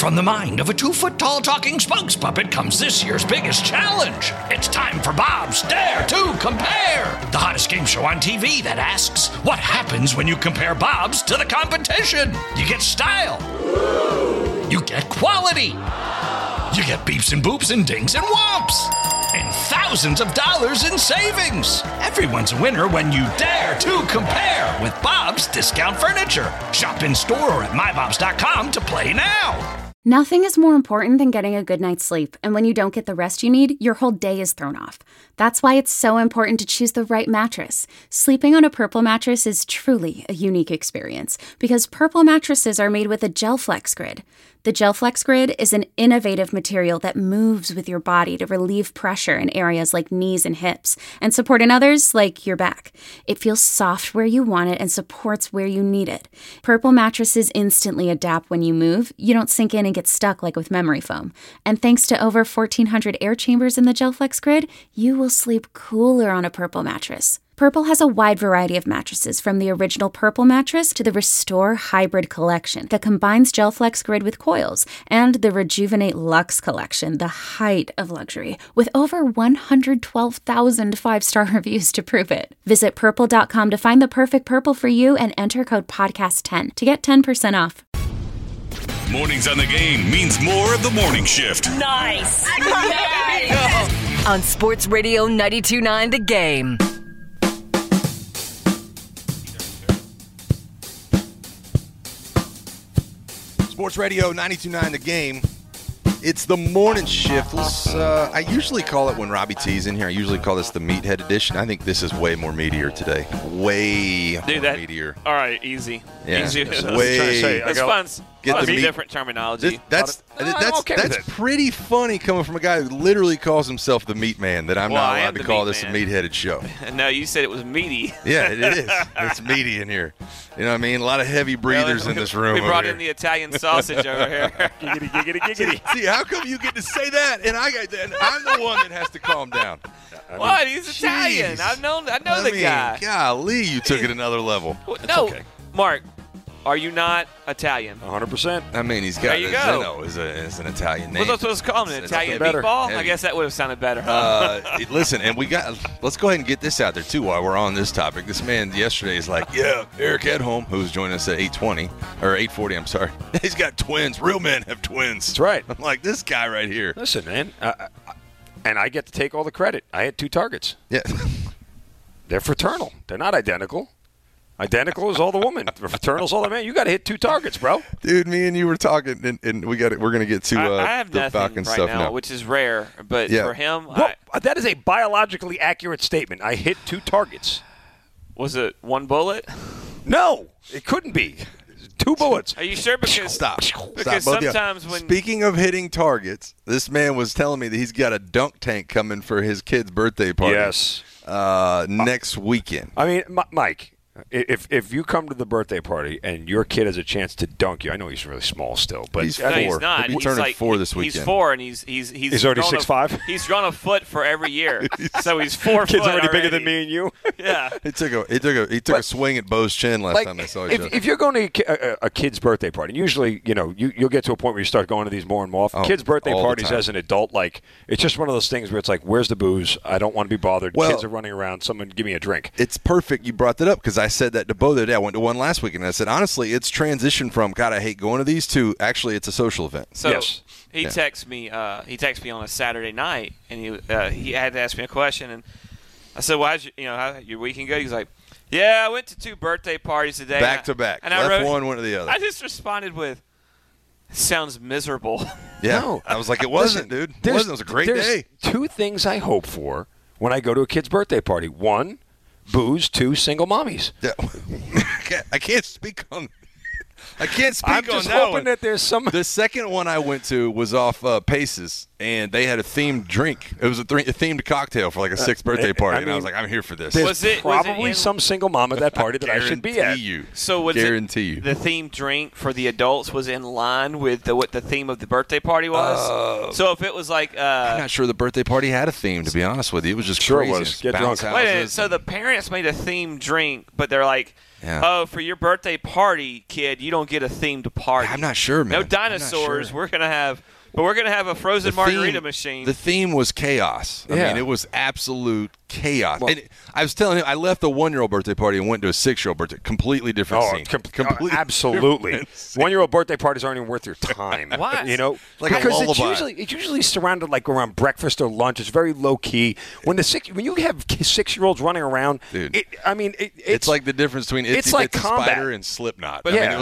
From the mind of a 2-foot-tall talking spokes puppet comes this year's biggest challenge. It's time for Bob's Dare to Compare, the hottest game show on TV that asks, what happens when you compare Bob's to the competition? You get style. You get quality. You get beeps and boops and dings and whomps. And thousands of dollars in savings. Everyone's a winner when you dare to compare with Bob's Discount Furniture. Shop in store or at mybobs.com to play now. Nothing is more important than getting a good night's sleep, and when you don't get the rest you need, your whole day is thrown off. That's why it's so important to choose the right mattress. Sleeping on a Purple mattress is truly a unique experience, because Purple mattresses are made with a GelFlex Grid. The GelFlex Grid is an innovative material that moves with your body to relieve pressure in areas like knees and hips, and support in others like your back. It feels soft where you want it and supports where you need it. Purple mattresses instantly adapt when you move. You don't sink in and get stuck like with memory foam. And thanks to over 1,400 air chambers in the GelFlex Grid, you will sleep cooler on a Purple mattress. Purple has a wide variety of mattresses, from the original Purple mattress to the Restore Hybrid collection that combines GelFlex Grid with coils, and the Rejuvenate Luxe collection, the height of luxury, with over 112,000 5-star reviews to prove it. Visit purple.com to find the perfect Purple for you and enter code podcast10 to get 10% off. Mornings on the Game means more of the morning shift. Nice. On Sports Radio 92.9 The Game. Sports Radio 92.9 The Game. It's the morning shift. I usually call it, when Robbie T's in here, I usually call this the meathead edition. I think this is way more meatier today. Way more meatier. All right, easy. Yeah, easy. That's fun. Get the different terminology. That's pretty funny coming from a guy who literally calls himself the meat man, that I'm not allowed to call this a meat-headed show. No, you said it was meaty. Yeah, it is. It's meaty in here. You know what I mean? A lot of heavy breathers in this room. We brought in the Italian sausage over here. Giggity, giggity, giggity. See, how come you get to say that, and I'm the one that has to calm down? What? He's Italian. I know the guy. Golly, you took it another level. No, okay. Mark. Are you not Italian? 100%. I mean, he's got Zeno is an Italian name. Well, that's what it's called, an Italian meatball? I guess that would have sounded better. Listen, and let's go ahead and get this out there, too, while we're on this topic. This man yesterday is like, Eric Edholm, who's joining us at 8:20, or 8:40, I'm sorry. He's got twins. Real men have twins. That's right. I'm like, this guy right here. Listen, man, and I get to take all the credit. I had 2 targets. Yeah. They're fraternal. They're not identical. Identical is all the woman. Fraternal is all the man. You got to hit 2 targets, bro. Dude, me and you were talking, and we're going to get to I have the nothing Falcon right stuff now, which is rare. But for him, well, that is a biologically accurate statement. I hit 2 targets. Was it 1 bullet? No, it couldn't be. 2 bullets. Are you sure? Because Stop. sometimes when Speaking of hitting targets, this man was telling me that he's got a dunk tank coming for his kid's birthday party. Yes. Next weekend. I mean, Mike. If you come to the birthday party and your kid has a chance to dunk you, I know he's really small still, but he's 4. He's not. He'll be turning 4 this weekend. He's 4, and he's already 6'5". He's grown a foot for every year, so he's 4 foot. Kid's already bigger than me and you. Yeah. He took a swing at Bo's chin last time I saw each other. If you're going to a kid's birthday party, usually you'll get to a point where you start going to these more and more often. Kids' birthday parties as an adult, it's just one of those things where it's like, where's the booze? I don't want to be bothered. Kids are running around. Someone give me a drink. It's perfect you brought that up, because I said that to Bo the other day. I went to one last week, and I said, honestly, it's transitioned from, God, I hate going to these, to actually it's a social event. So yes. He texted me on a Saturday night, and he had to ask me a question, and I said, "Well, how your weekend go?" He's like, "Yeah, I went to 2 birthday parties today, back to back. And left one, went to the other." I just responded with, "Sounds miserable." Yeah, no, I was like, "It wasn't, dude. It wasn't. It was a great day." 2 things I hope for when I go to a kid's birthday party: 1, booze; 2, single mommies. Yeah. I can't speak on. I'm just hoping that there's some. The second one I went to was off Paces, and they had a themed drink. It was a themed cocktail for like a 6th birthday party, and I was like, I'm here for this. Was it some single mom at that party that I should be at? So was the themed drink for the adults was in line with what the theme of the birthday party was? So if it was like I'm not sure the birthday party had a theme, to be honest with you. It was just sure crazy. It was. Get drunk. Wait a minute, so the parents made a themed drink, but they're like, oh, for your birthday party, kid, you don't get a themed party. I'm not sure, man. No dinosaurs. We're going to have a frozen margarita machine. The theme was chaos. I mean, it was absolute chaos. Well, and I was telling him, I left a 1-year-old birthday party and went to a 6-year-old birthday. Completely different scene. Completely absolutely. 1-year-old birthday parties aren't even worth your time. Why? You know, like because it's usually surrounded like around breakfast or lunch. It's very low key. When you have 6-year-olds running around, dude, it's like the difference between Itsy like Bitsy Spider and Slipknot. But I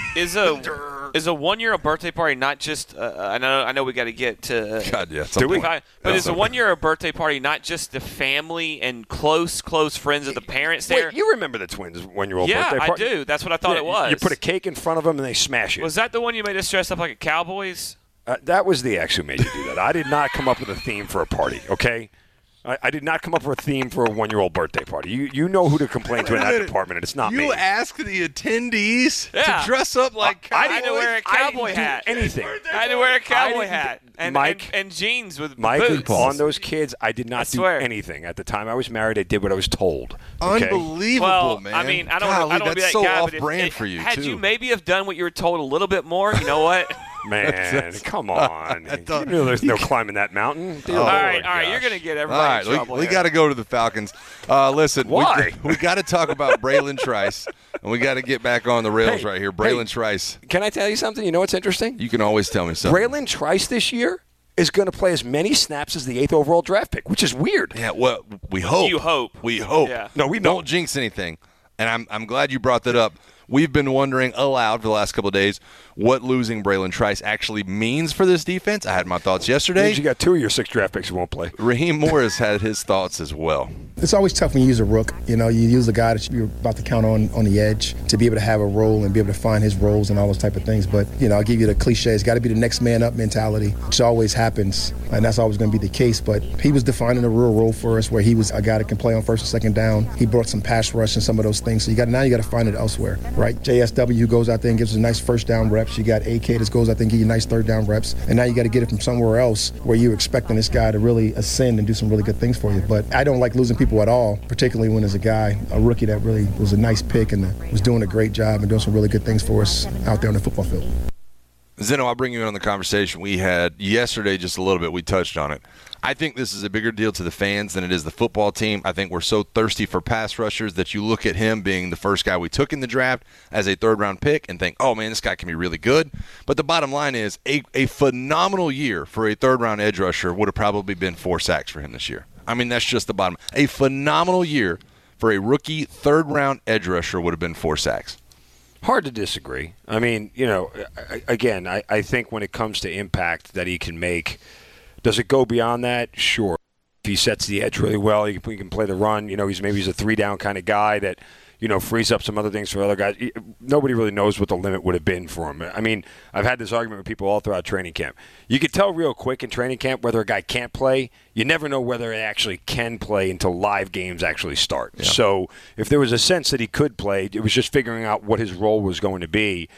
mean, is a 1-year-old birthday party not just? I know we got to get to. God, yeah. But is a 1-year-old birthday party not just the family and close friends of the parents there? Wait, you remember the Twins' 1-year-old birthday party? Yeah, I do. That's what I thought it was. You put a cake in front of them and they smash it. Was that the one you made us dress up like a Cowboys? That was the ex who made you do that. I did not come up with a theme for a party, okay? I did not come up with a theme for a 1-year-old birthday party. You know who to complain to in that department, and it's not me. You asked the attendees to dress up like cowboys? I had to wear a cowboy hat. Anything. I had to wear a cowboy hat and jeans with boots. On those kids, I did not do anything. At the time I was married, I did what I was told. Okay? Unbelievable, man. I mean, I don't want to be that so guy, off-brand for you, had too. you maybe have done what you were told a little bit more, you know what? Man, come on. You knew there's no climbing that mountain. All right, you're going to get everybody in trouble. We got to go to the Falcons. Listen, why? We got to talk about Braylon Trice, and we got to get back on the rails right here. Braylon Trice. Can I tell you something? You know what's interesting? You can always tell me something. Braylon Trice this year is going to play as many snaps as the 8th overall draft pick, which is weird. Yeah, well, we hope. You hope. We hope. Yeah. No, we don't jinx anything. And I'm glad you brought that up. We've been wondering aloud for the last couple of days what losing Braylon Trice actually means for this defense. I had my thoughts yesterday. Means you got 2 of your 6 draft picks who won't play. Raheem Morris had his thoughts as well. It's always tough when you use a rook. You know, you use a guy that you're about to count on the edge to be able to have a role and be able to find his roles and all those type of things. But, you know, I'll give you the cliche. It's got to be the next man up mentality, which always happens, and that's always going to be the case. But he was defining a real role for us where he was a guy that can play on first and second down. He brought some pass rush and some of those things. So now you got to find it elsewhere, right? JSW who goes out there and gives us a nice first down reps. You got AK that goes out there and give you nice third down reps. And now you got to get it from somewhere else where you're expecting this guy to really ascend and do some really good things for you. But I don't like losing people at all, particularly when there's a rookie that really was a nice pick and was doing a great job and doing some really good things for us out there on the football field. Zeno, I'll bring you in on the conversation we had yesterday just a little bit. We touched on it. I think this is a bigger deal to the fans than it is the football team. I think we're so thirsty for pass rushers that you look at him being the first guy we took in the draft as a third-round pick and think, oh, man, this guy can be really good. But the bottom line is a phenomenal year for a third-round edge rusher would have probably been 4 sacks for him this year. I mean, that's just the bottom. A phenomenal year for a rookie third-round edge rusher would have been 4 sacks. Hard to disagree. I mean, you know, again, I think when it comes to impact that he can make, does it go beyond that? Sure. If he sets the edge really well, he can play the run. You know, he's a 3-down kind of guy that, you know, frees up some other things for other guys. Nobody really knows what the limit would have been for him. I mean, I've had this argument with people all throughout training camp. You can tell real quick in training camp whether a guy can't play. You never know whether it actually can play until live games actually start. Yeah. So if there was a sense that he could play, it was just figuring out what his role was going to be.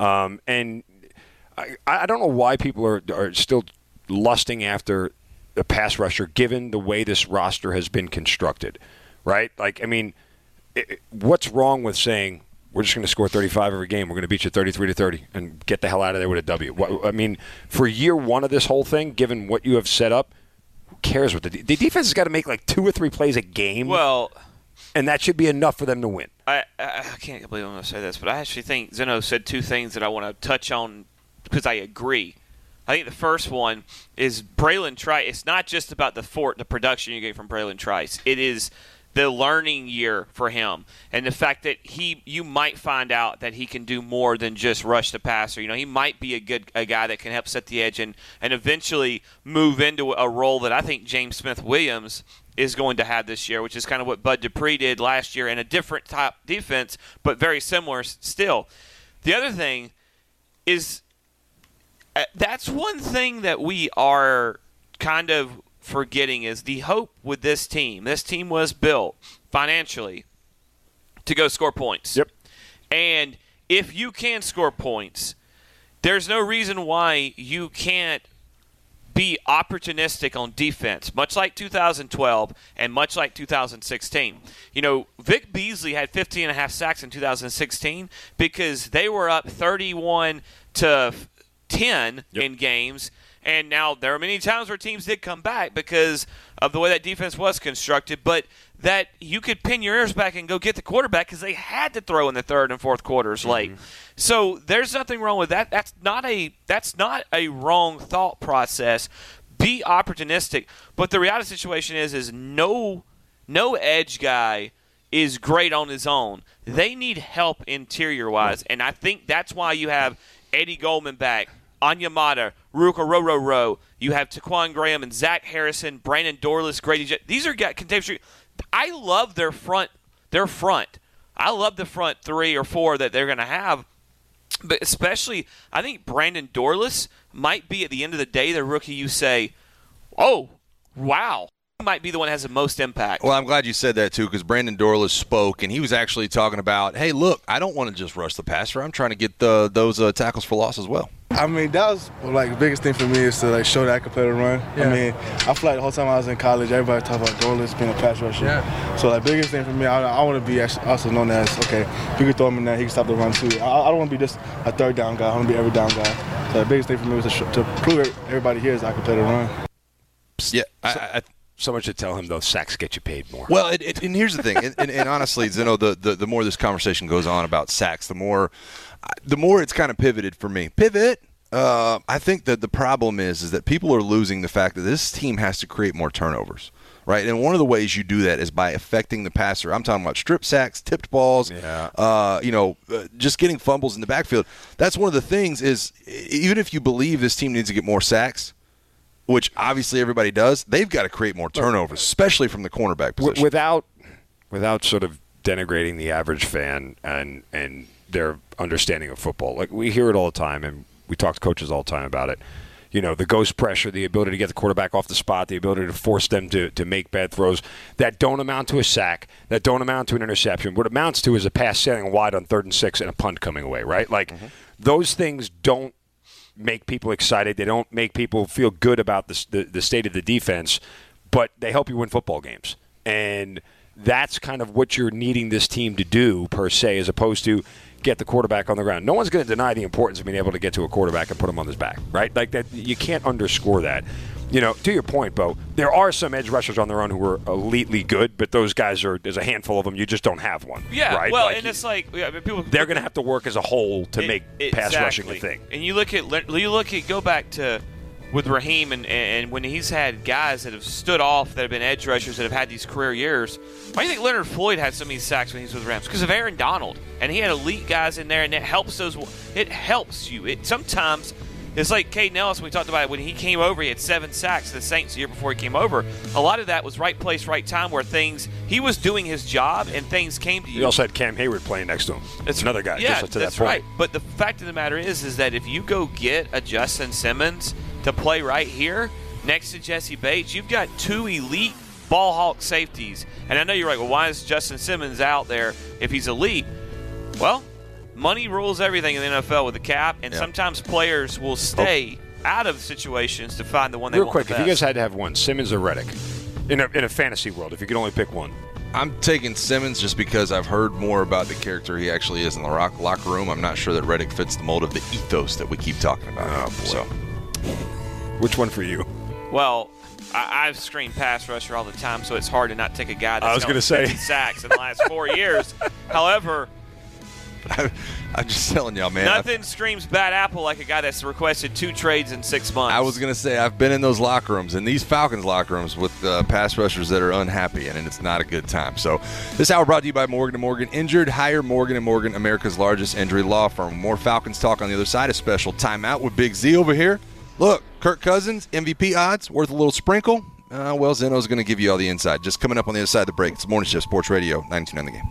And I don't know why people are still lusting after a pass rusher given the way this roster has been constructed, right? Like, I mean, what's wrong with saying we're just going to score 35 every game, we're going to beat you 33-30 and get the hell out of there with a W? I mean, for year one of this whole thing, given what you have set up, who cares what the defense has got to make like 2 or 3 plays a game? Well, and that should be enough for them to win. I can't believe I'm going to say this, but I actually think Zeno said 2 things that I want to touch on because I agree. I think the first one is Braylon Trice. It's not just about the production you get from Braylon Trice. It is the learning year for him, and the fact that you might find out that he can do more than just rush the passer. You know, he might be a guy that can help set the edge and eventually move into a role that I think James Smith-Williams is going to have this year, which is kind of what Bud Dupree did last year in a different type defense, but very similar still. The other thing is that's one thing that we are kind of forgetting is the hope with this team. This team was built financially to go score points. Yep. And if you can score points, there's no reason why you can't be opportunistic on defense, much like 2012 and much like 2016. You know, Vic Beasley had 15.5 sacks in 2016 because they were up 31-10 in games. And now there are many times where teams did come back because of the way that defense was constructed, but that you could pin your ears back and go get the quarterback because they had to throw in the third and fourth quarters late. So there's nothing wrong with that. That's not a wrong thought process. Be opportunistic. But the reality situation is no edge guy is great on his own. They need help interior-wise, and I think that's why you have Eddie Goldman back, Onyemata, Ruka Rororo. You have Taquan Graham and Zach Harrison, Brandon Dorless, Grady J. These are contemporary. I love their front. I love the front 3 or 4 that they're going to have. But especially, I think Brandon Dorless might be, at the end of the day, the rookie you say, oh, wow. Might be the one that has the most impact. Well, I'm glad you said that, too, because Brandon Dorless spoke, and he was actually talking about, hey, look, I don't want to just rush the passer. I'm trying to get those tackles for loss as well. I mean, that was like the biggest thing for me is to like show that I could play the run. Yeah. I mean, I feel like the whole time I was in college, everybody talked about Dorless being a pass rusher. Yeah. So like biggest thing for me, I want to be also known as, okay, you can throw him in there, he can stop the run too. I don't want to be just a third down guy. I want to be every down guy. So the biggest thing for me was to prove everybody here is I can play the run. Yeah, so much to tell him, though, sacks get you paid more. Well, and here's the thing, and honestly, Zeno, the more this conversation goes on about sacks, the more it's kind of pivoted for me. I think that the problem is that people are losing the fact that this team has to create more turnovers, right? And one of the ways you do that is by affecting the passer. I'm talking about strip sacks, tipped balls, just getting fumbles in the backfield. That's one of the things is even if you believe this team needs to get more sacks, which obviously everybody does, they've got to create more turnovers, especially from the cornerback position. Without sort of denigrating the average fan and their understanding of football. Like, we hear it all the time, and we talk to coaches all the time about it. You know, the ghost pressure, the ability to get the quarterback off the spot, the ability to force them to make bad throws that don't amount to a sack, that don't amount to an interception. What it amounts to is a pass sailing wide on 3rd and 6 and a punt coming away, right? Like, those things don't make people excited. They don't make people feel good about the state of the defense, but they help you win football games. And that's kind of what you're needing this team to do, per se, as opposed to get the quarterback on the ground. No one's going to deny the importance of being able to get to a quarterback and put him on his back, right? Like that, you can't underscore that. You know, to your point, Bo, there are some edge rushers on their own who are elitely good, but those guys there's a handful of them. You just don't have one. Yeah, right? Well, like, and it's like people. They're going to have to work as a whole to make pass rushing a thing. And you look at go back to with Raheem and when he's had guys that have stood off that have been edge rushers that have had these career years. Why do you think Leonard Floyd had some of these sacks when he was with the Rams? Because of Aaron Donald, and he had elite guys in there, and it helps those. It helps you. Sometimes. It's like Caden Ellis, we talked about it, when he came over, he had 7 sacks to the Saints the year before he came over. A lot of that was right place, right time, where he was doing his job and things came to you. You also had Cam Hayward playing next to him. It's another guy. Yeah, to that's that point. Right. But the fact of the matter is that if you go get a Justin Simmons to play right here next to Jesse Bates, you've got 2 elite ball hawk safeties. And I know you're like, well, why is Justin Simmons out there if he's elite? Well, money rules everything in the NFL with the cap, and sometimes players will stay out of situations to find the one they want the best. Real quick, if you guys had to have one, Simmons or Reddick, in a fantasy world, if you could only pick one. I'm taking Simmons just because I've heard more about the character he actually is in the locker room. I'm not sure that Reddick fits the mold of the ethos that we keep talking about. Oh, boy. So, which one for you? Well, I've screamed pass rusher all the time, so it's hard to not take a guy that's 50 sacks in the last 4 years. However, I'm just telling y'all, man. Nothing screams bad apple like a guy that's requested 2 trades in 6 months. I was going to say, I've been in those locker rooms, in these Falcons locker rooms with pass rushers that are unhappy, and it's not a good time. So this hour brought to you by Morgan & Morgan. Injured? Hire Morgan & Morgan, America's largest injury law firm. More Falcons talk on the other side. A special timeout with Big Z over here. Look, Kirk Cousins, MVP odds, worth a little sprinkle. Well, Zeno's going to give you all the inside. Just coming up on the other side of the break. It's Morning Shift Sports Radio, 92.9 The Game.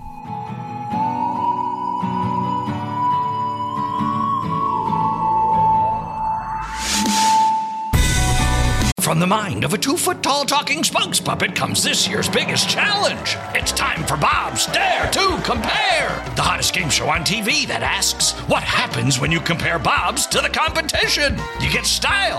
From the mind of a 2-foot-tall talking spokes puppet comes this year's biggest challenge. It's time for Bob's Dare to Compare, the hottest game show on TV that asks, what happens when you compare Bobs to the competition? You get style.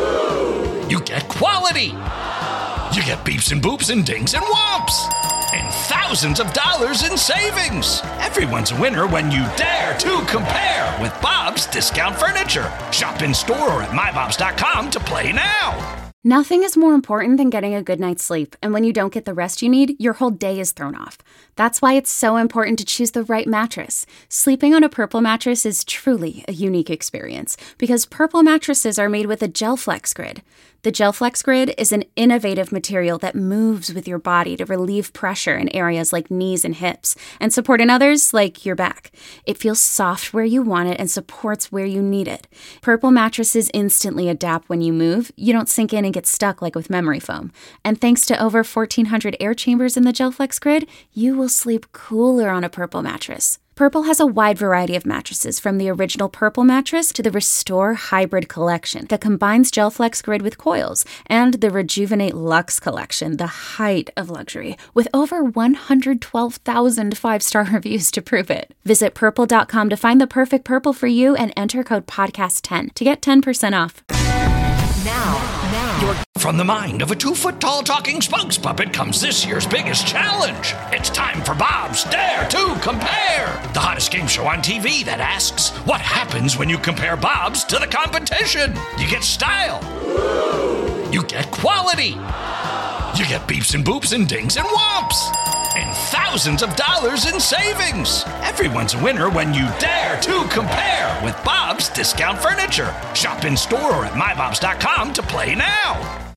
You get quality. You get beeps and boops and dings and whomps. And thousands of dollars in savings. Everyone's a winner when you dare to compare with Bob's Discount Furniture. Shop in store or at mybobs.com to play now. Nothing is more important than getting a good night's sleep, and when you don't get the rest you need, your whole day is thrown off. That's why it's so important to choose the right mattress. Sleeping on a Purple mattress is truly a unique experience, because Purple mattresses are made with a GelFlex Grid. The GelFlex Grid is an innovative material that moves with your body to relieve pressure in areas like knees and hips, and support in others like your back. It feels soft where you want it and supports where you need it. Purple mattresses instantly adapt when you move. You don't sink in and get stuck like with memory foam. And thanks to over 1,400 air chambers in the GelFlex Grid, you will sleep cooler on a Purple mattress. Purple has a wide variety of mattresses, from the original Purple mattress to the Restore Hybrid collection that combines GelFlex Grid with coils, and the Rejuvenate Luxe collection, the height of luxury, with over 112,000 five-star reviews to prove it. Visit Purple.com to find the perfect Purple for you and enter code PODCAST10 to get 10% off. Now. From the mind of a 2-foot-tall talking spokes puppet comes this year's biggest challenge. It's time for Bob's Dare to Compare, the hottest game show on TV that asks, what happens when you compare Bobs to the competition? You get style. You get quality. You get beeps and boops and dings and whomps. And thousands of dollars in savings. Everyone's a winner when you dare to compare with Bob's Discount Furniture. Shop in store or at mybobs.com to play now.